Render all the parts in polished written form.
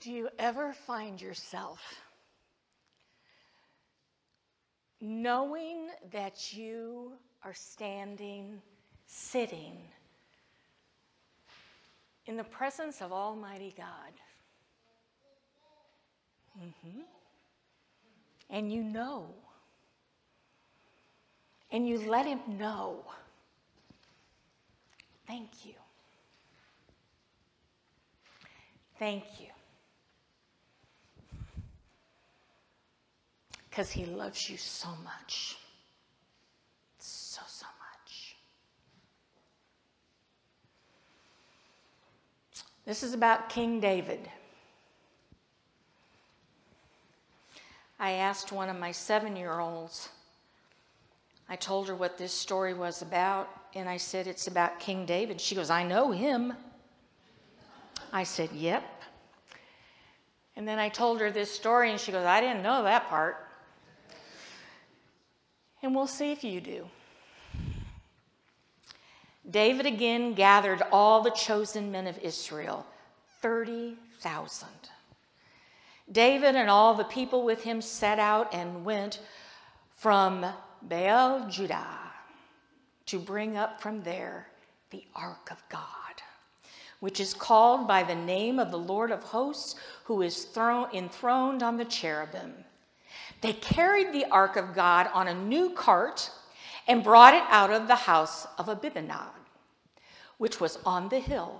Do you ever find yourself knowing that you are sitting in the presence of Almighty God? And you know, and you let him know, thank you. Thank you. Because he loves you so much. So much. This is about King David. I asked one of my 7-year-olds, I told her what this story was about, and I said, it's about King David. She goes, I know him. I said, yep. And then I told her this story, and she goes, I didn't know that part. And we'll see if you do. David again gathered all the chosen men of Israel, 30,000. David and all the people with him set out and went from Baal Judah to bring up from there the ark of God, which is called by the name of the Lord of hosts, who is enthroned on the cherubim. They carried the ark of God on a new cart and brought it out of the house of Abinadab, which was on the hill.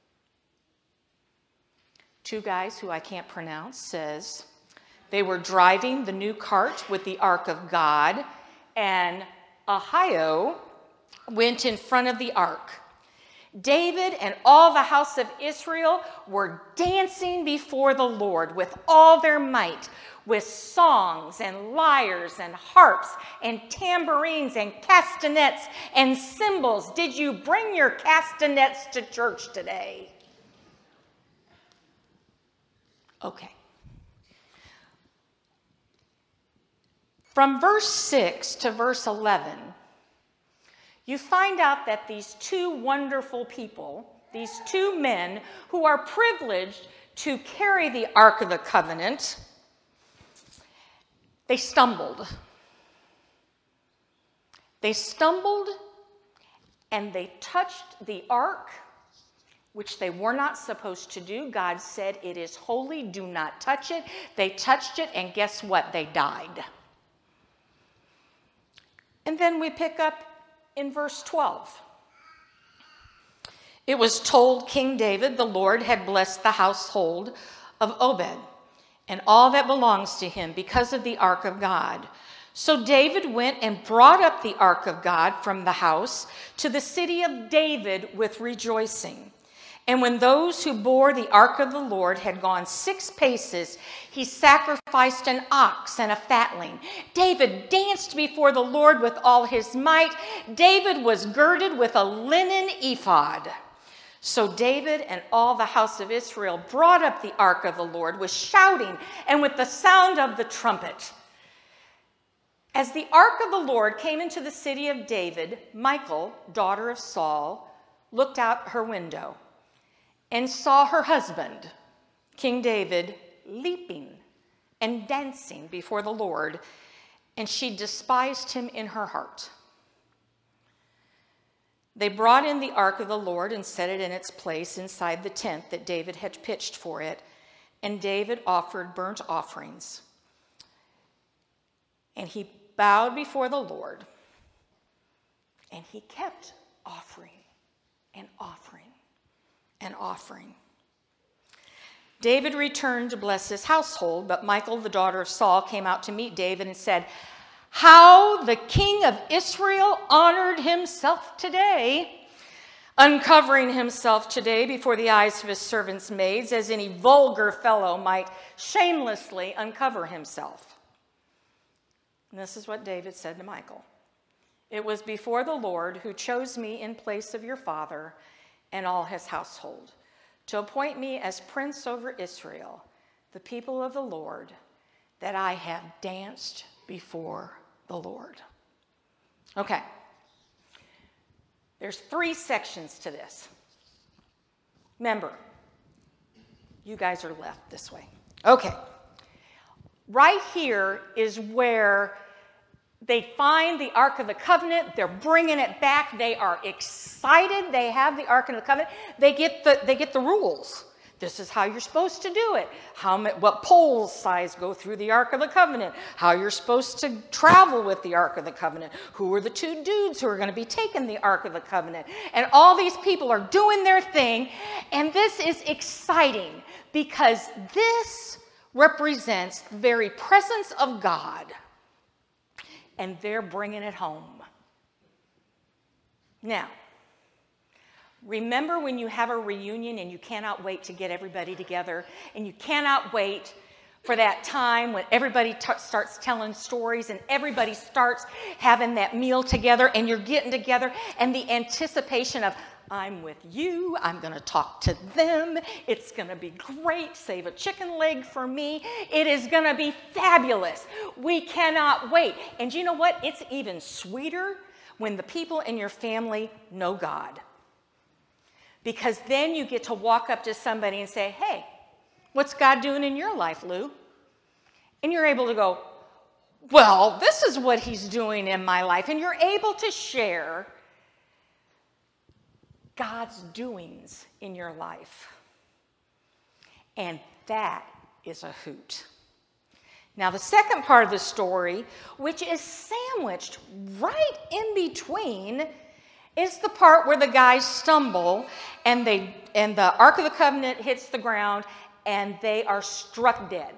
Two guys who I can't pronounce says they were driving the new cart with the ark of God, and Ahio went in front of the ark. David and all the house of Israel were dancing before the Lord with all their might, with songs and lyres and harps and tambourines and castanets and cymbals. Did you bring your castanets to church today? Okay. From verse 6 to verse 11, you find out that these two wonderful people, these two men who are privileged to carry the Ark of the Covenant, they stumbled. They stumbled and they touched the ark, which they were not supposed to do. God said, it is holy, do not touch it. They touched it, and guess what? They died. And then we pick up in verse 12. It was told King David the Lord had blessed the household of Obed and all that belongs to him because of the ark of God. So David went and brought up the ark of God from the house to the city of David with rejoicing. And when those who bore the ark of the Lord had gone 6 paces, he sacrificed an ox and a fatling. David danced before the Lord with all his might. David was girded with a linen ephod. So David and all the house of Israel brought up the ark of the Lord with shouting and with the sound of the trumpet. As the ark of the Lord came into the city of David, Michal, daughter of Saul, looked out her window and saw her husband, King David, leaping and dancing before the Lord, and she despised him in her heart. They brought in the ark of the Lord and set it in its place inside the tent that David had pitched for it, and David offered burnt offerings. And he bowed before the Lord, and he kept offering and offering and offering. David returned to bless his household, but Michal, the daughter of Saul, came out to meet David and said, how the king of Israel honored himself today, uncovering himself today before the eyes of his servants' maids, as any vulgar fellow might shamelessly uncover himself. And this is what David said to Michal. It was before the Lord who chose me in place of your father and all his household, to appoint me as prince over Israel, the people of the Lord, that I have danced before the Lord. Okay. There's 3 sections to this. Remember, You guys are left this way. Okay. Right here is where they find the Ark of the Covenant. They're bringing it back. They are excited. They have the Ark of the Covenant. They get the rules. This is how you're supposed to do it. What pole size go through the Ark of the Covenant. How you're supposed to travel with the Ark of the Covenant. Who are the two dudes who are going to be taking the Ark of the Covenant. And all these people are doing their thing. And this is exciting because this represents the very presence of God. And they're bringing it home. Now, remember when you have a reunion and you cannot wait to get everybody together, and you cannot wait for that time when everybody starts telling stories and everybody starts having that meal together and you're getting together, and the anticipation of, I'm with you, I'm going to talk to them, it's going to be great, save a chicken leg for me, it is going to be fabulous. We cannot wait. And you know what? It's even sweeter when the people in your family know God. Because then you get to walk up to somebody and say, hey, what's God doing in your life, Lou? And you're able to go, well, this is what he's doing in my life. And you're able to share God's doings in your life. And that is a hoot. Now, the second part of the story, which is sandwiched right in between, is the part where the guys stumble and the Ark of the Covenant hits the ground and they are struck dead.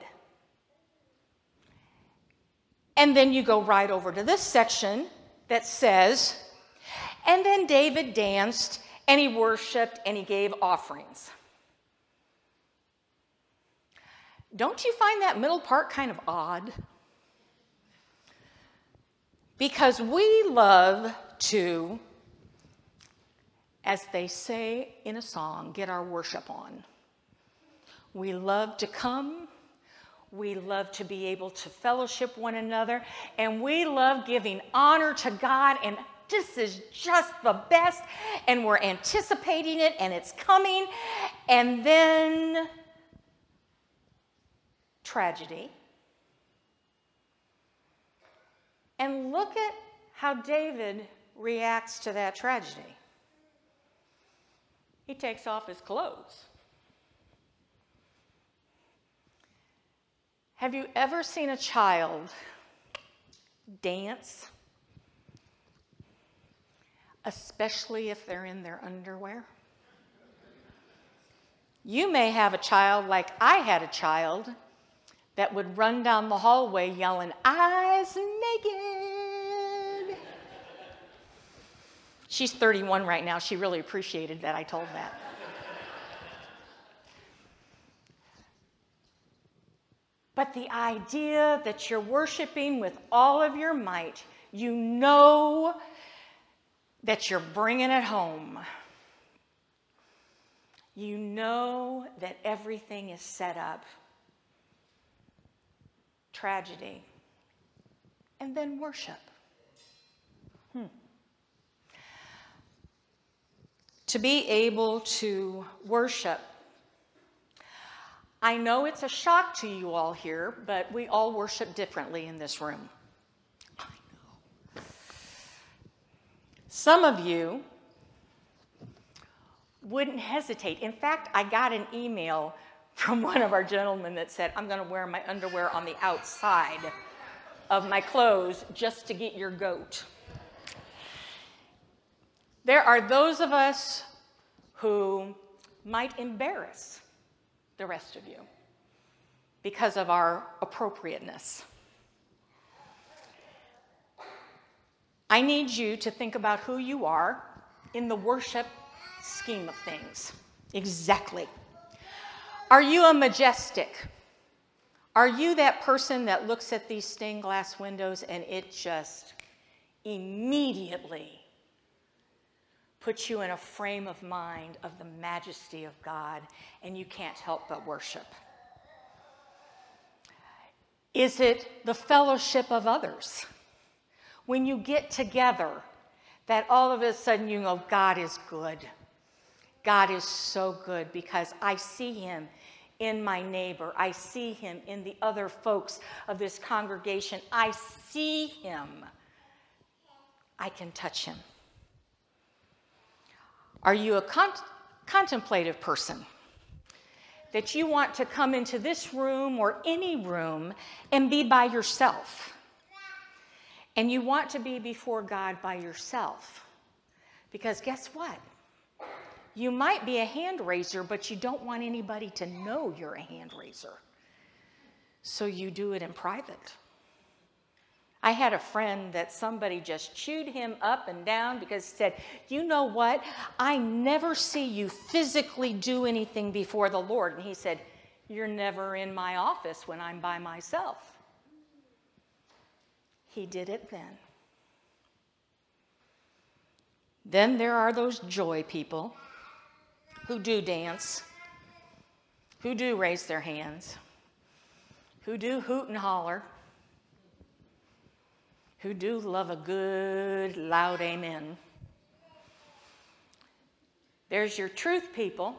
And then you go right over to this section that says, and then David danced and he worshiped and he gave offerings. Don't you find that middle part kind of odd? Because we love to, as they say in a song, get our worship on. We love to come. We love to be able to fellowship one another. And we love giving honor to God. And this is just the best. And we're anticipating it. And it's coming. And then tragedy. And look at how David reacts to that tragedy. He takes off his clothes. Have you ever seen a child dance? Especially if they're in their underwear? You may have a child like I had a child that would run down the hallway yelling, "Eyes naked." She's 31 right now. She really appreciated that I told that. But the idea that you're worshiping with all of your might, you know that you're bringing it home. You know that everything is set up. Tragedy. And then worship. To be able to worship. I know it's a shock to you all here, but we all worship differently in this room. I know. Some of you wouldn't hesitate. In fact, I got an email from one of our gentlemen that said, I'm going to wear my underwear on the outside of my clothes just to get your goat. There are those of us who might embarrass the rest of you because of our appropriateness. I need you to think about who you are in the worship scheme of things. Exactly. Are you a majestic? Are you that person that looks at these stained glass windows and it just immediately puts you in a frame of mind of the majesty of God and you can't help but worship? Is it the fellowship of others? When you get together, that all of a sudden you know God is good. God is so good because I see him in my neighbor. I see him in the other folks of this congregation. I see him. I can touch him. Are you a contemplative person? That you want to come into this room or any room and be by yourself? And you want to be before God by yourself? Because guess what? You might be a hand raiser, but you don't want anybody to know you're a hand raiser. So you do it in private. I had a friend that somebody just chewed him up and down because he said, you know what? I never see you physically do anything before the Lord. And he said, you're never in my office when I'm by myself. He did it then. Then there are those joy people who do dance, who do raise their hands, who do hoot and holler, who do love a good, loud amen. There's your truth people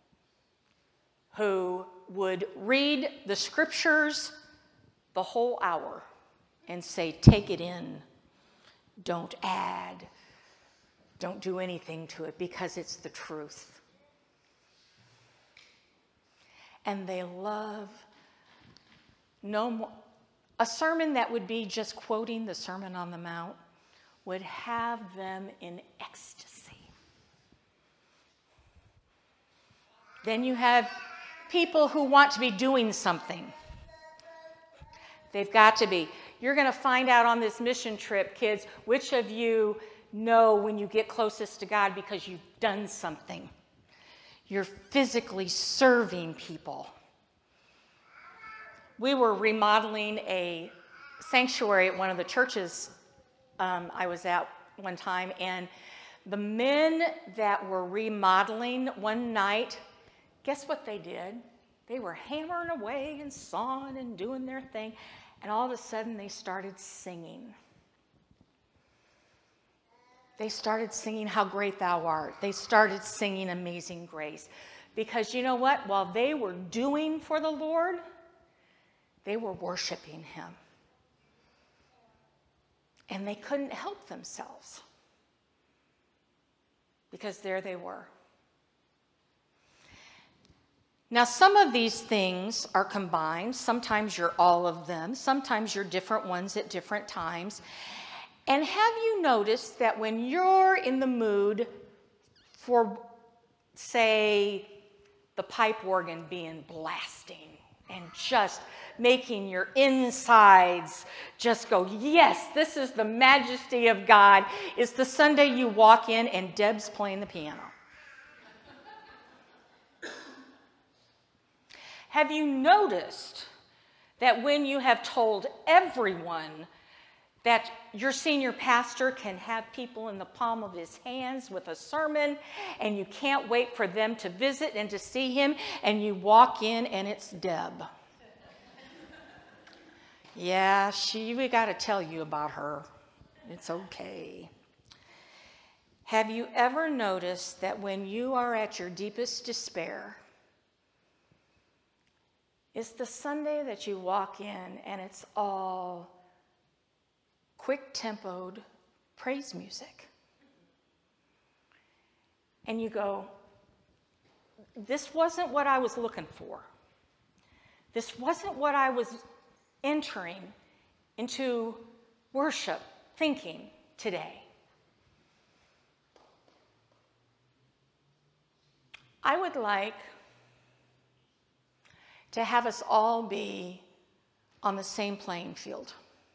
who would read the scriptures the whole hour and say, take it in, don't add, don't do anything to it because it's the truth. And they love no more. A sermon that would be just quoting the Sermon on the Mount would have them in ecstasy. Then you have people who want to be doing something. They've got to be. You're going to find out on this mission trip, kids, which of you know when you get closest to God because you've done something. You're physically serving people. We were remodeling a sanctuary at one of the churches I was at one time, and the men that were remodeling one night, guess what they did? They were hammering away and sawing and doing their thing, and all of a sudden they started singing. They started singing How Great Thou Art. They started singing Amazing Grace. Because you know what? While they were doing for the Lord, they were worshiping him. And they couldn't help themselves. Because there they were. Now, some of these things are combined. Sometimes you're all of them. Sometimes you're different ones at different times. And have you noticed that when you're in the mood for, say, the pipe organ being blasting and just making your insides just go, yes, this is the majesty of God, is the Sunday you walk in and Deb's playing the piano? Have you noticed that when you have told everyone that your senior pastor can have people in the palm of his hands with a sermon, and you can't wait for them to visit and to see him, and you walk in and it's Deb? Yeah, we got to tell you about her. It's okay. Have you ever noticed that when you are at your deepest despair, it's the Sunday that you walk in and it's all quick-tempoed praise music. And you go, this wasn't what I was looking for. This wasn't what I was entering into worship thinking today. I would like to have us all be on the same playing field.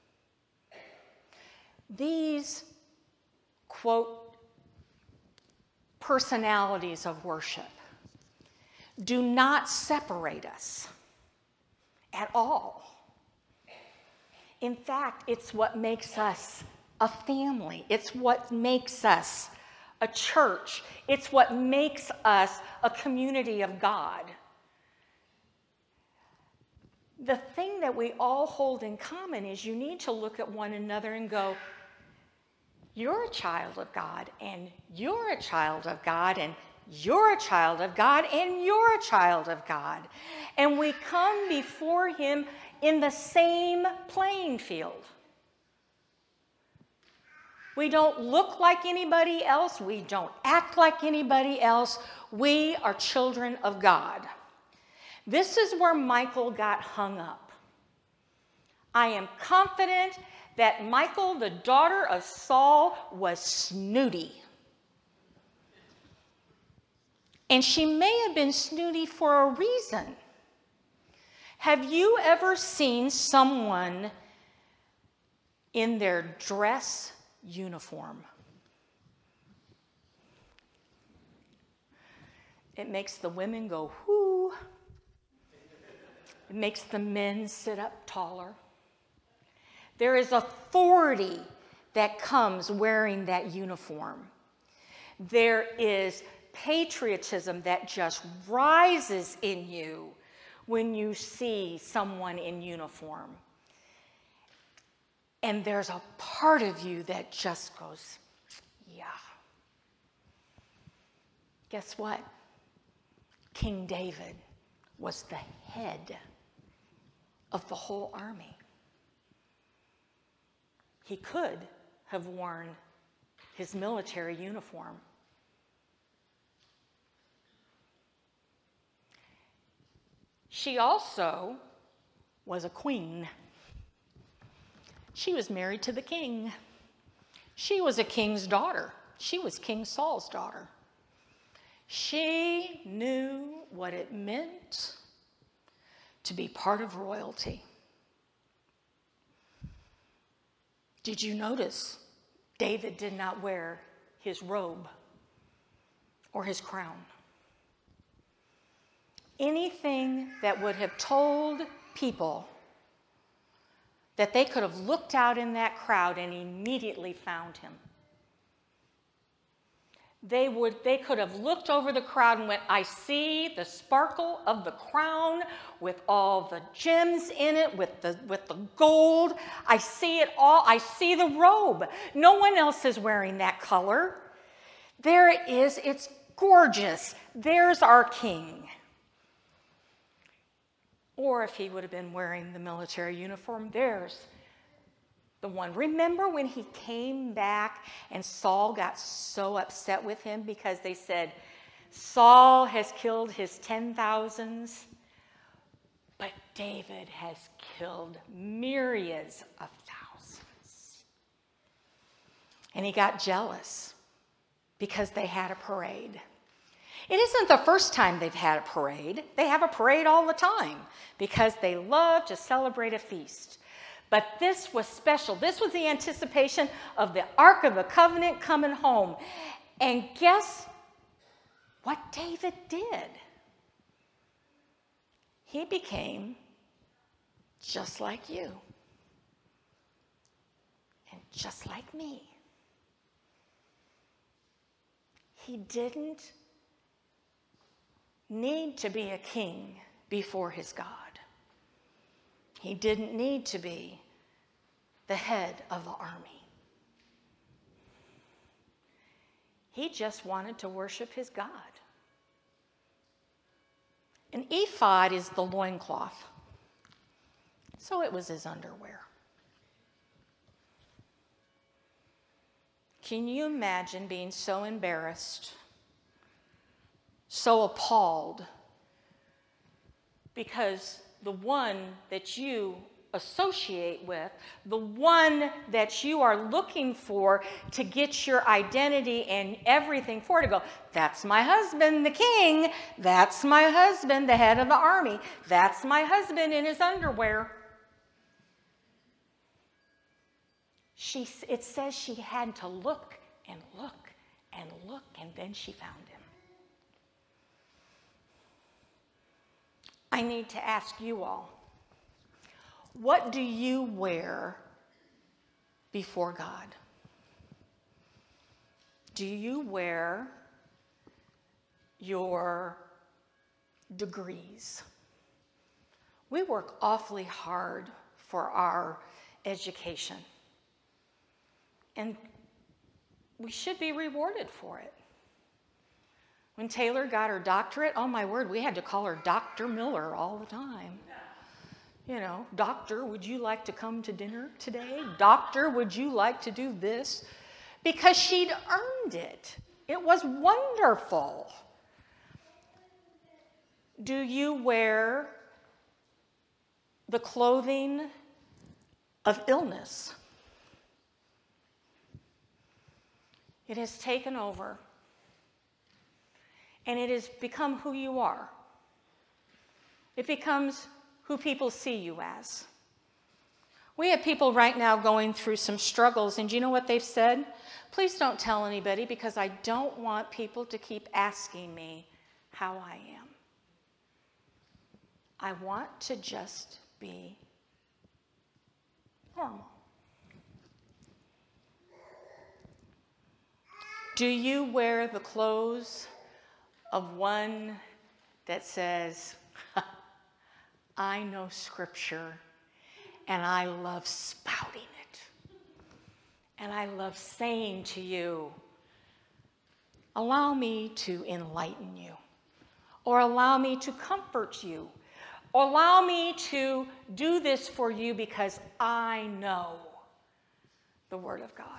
These, quote, personalities of worship do not separate us at all. In fact, it's what makes us a family. It's what makes us a church. It's what makes us a community of God. The thing that we all hold in common is you need to look at one another and go, you're a child of God, and you're a child of God, and you're a child of God, and you're a child of God. And we come before him in the same playing field. We don't look like anybody else. We don't act like anybody else. We are children of God. This is where Michal got hung up. I am confident that Michal, the daughter of Saul, was snooty. And she may have been snooty for a reason. Have you ever seen someone in their dress uniform? It makes the women go, whoo. It makes the men sit up taller. There is authority that comes wearing that uniform. There is patriotism that just rises in you when you see someone in uniform. And there's a part of you that just goes, yeah. Guess what? King David was the head of the whole army. He could have worn his military uniform. She also was a queen. She was married to the king. She was a king's daughter. She was King Saul's daughter. She knew what it meant to be part of royalty. Did you notice David did not wear his robe or his crown? Anything that would have told people that they could have looked out in that crowd and immediately found him. They could have looked over the crowd and went, I see the sparkle of the crown with all the gems in it, with the gold. I see it all. I see the robe. No one else is wearing that color. There it is. It's gorgeous. There's our king. Or if he would have been wearing the military uniform, there's the one. Remember when he came back and Saul got so upset with him because they said, Saul has killed his 10,000s, but David has killed myriads of thousands. And he got jealous because they had a parade. It isn't the first time they've had a parade. They have a parade all the time because they love to celebrate a feast. But this was special. This was the anticipation of the Ark of the Covenant coming home. And guess what David did? He became just like you and just like me. He didn't need to be a king before his God. He didn't need to be the head of the army. He just wanted to worship his God. An ephod is the loincloth. So it was his underwear. Can you imagine being so embarrassed, so appalled, because the one that you associate with, the one that you are looking for to get your identity and everything for, to go, that's my husband, the king, that's my husband, the head of the army, that's my husband in his underwear. It says she had to look and look and look, and then she found him. I need to ask you all, what do you wear before God? Do you wear your degrees? We work awfully hard for our education, and we should be rewarded for it. When Taylor got her doctorate, oh my word, we had to call her Dr. Miller all the time. You know, doctor, would you like to come to dinner today? Doctor, would you like to do this? Because she'd earned it. It was wonderful. Do you wear the clothing of illness? It has taken over, and it has become who you are. It becomes who people see you as. We have people right now going through some struggles, and do you know what they've said? Please don't tell anybody, because I don't want people to keep asking me how I am. I want to just be normal. Do you wear the clothes of one that says, I know Scripture, and I love spouting it, and I love saying to you, allow me to enlighten you, or allow me to comfort you, or allow me to do this for you because I know the Word of God?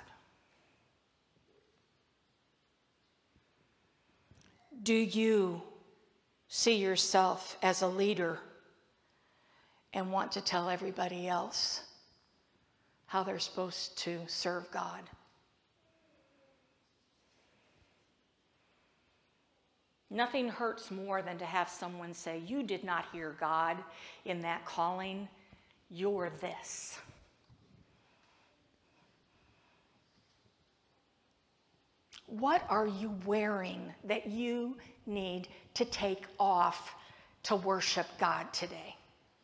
Do you see yourself as a leader and want to tell everybody else how they're supposed to serve God? Nothing hurts more than to have someone say, you did not hear God in that calling, you're this. What are you wearing that you need to take off to worship God today?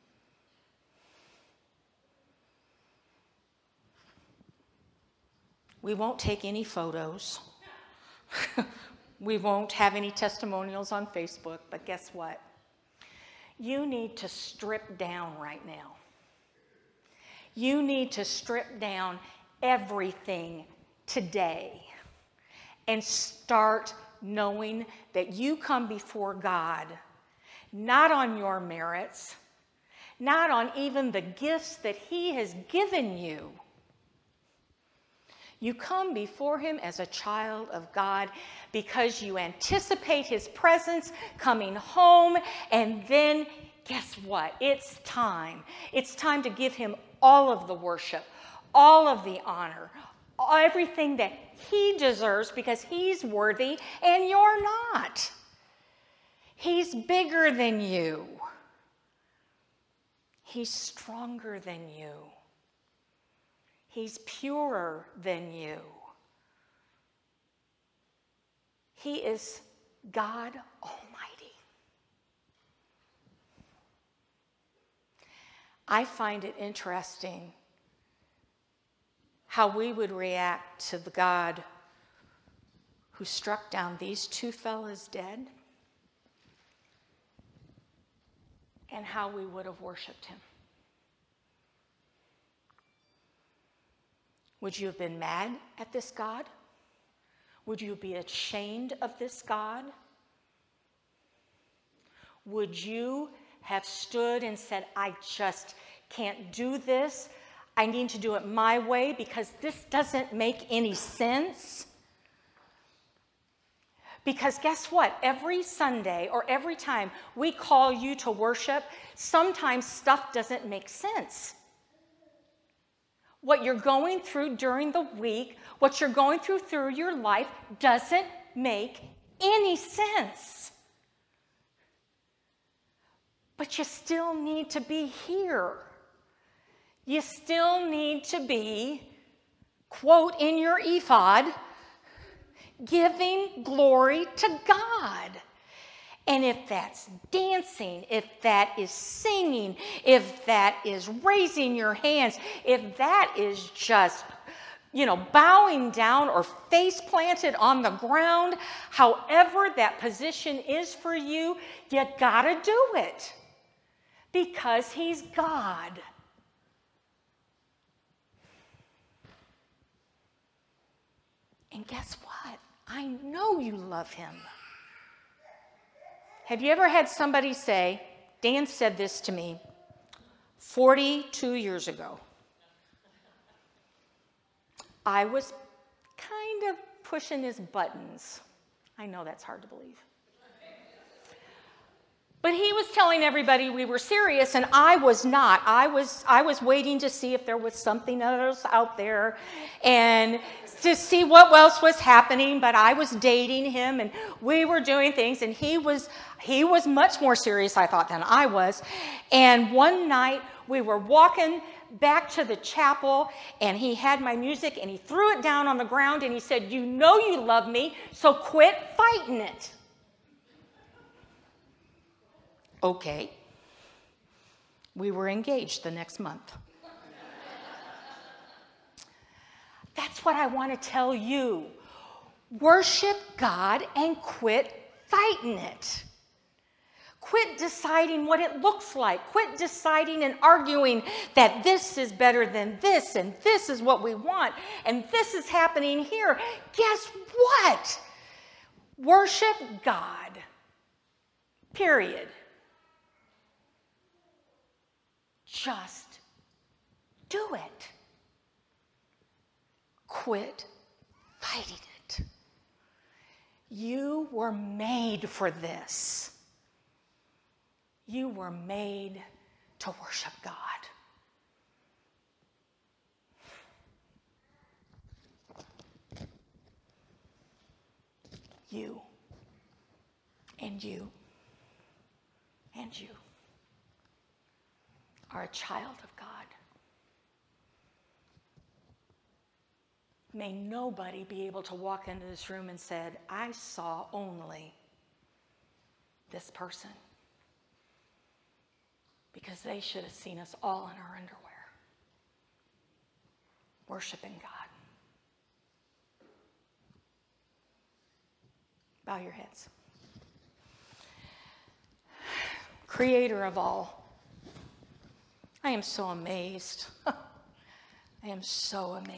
We won't take any photos. We won't have any testimonials on Facebook, but guess what? You need to strip down right now. You need to strip down everything today and start knowing that you come before God, not on your merits, not on even the gifts that He has given you. You come before Him as a child of God because you anticipate His presence coming home, and then guess what? It's time. It's time to give Him all of the worship, all of the honor, everything that He deserves, because He's worthy and you're not. He's bigger than you. He's stronger than you. He's purer than you. He is God Almighty. I find it interesting how we would react to the God who struck down these two fellas dead, and how we would have worshiped Him. Would you have been mad at this God? Would you be ashamed of this God? Would you have stood and said, I just can't do this. I need to do it my way because this doesn't make any sense? Because guess what? Every Sunday or every time we call you to worship, sometimes stuff doesn't make sense. What you're going through during the week, what you're going through your life doesn't make any sense. But you still need to be here. You still need to be, quote, in your ephod, giving glory to God. And if that's dancing, if that is singing, if that is raising your hands, if that is just, bowing down or face planted on the ground, however that position is for you, you gotta do it. Because He's God. And guess what? I know you love Him. Have you ever had somebody say, Dan said this to me 42 years ago. I was kind of pushing his buttons. I know that's hard to believe. But he was telling everybody we were serious, and I was not. I was waiting to see if there was something else out there and to see what else was happening, but I was dating him, and we were doing things, and he was much more serious, I thought, than I was. And one night, we were walking back to the chapel, and he had my music, and he threw it down on the ground, and he said, "You know you love me, so quit fighting it." Okay. We were engaged the next month. That's what I want to tell you. Worship God and quit fighting it. Quit deciding what it looks like. Quit deciding and arguing that this is better than this, and this is what we want, and this is happening here. Guess what? Worship God. Period. Just do it. Quit fighting it. You were made for this. You were made to worship God. You and you and you are a child of God. May nobody be able to walk into this room and said, I saw only this person. Because they should have seen us all in our underwear, worshiping God. Bow your heads. Creator of all, I am so amazed. I am so amazed.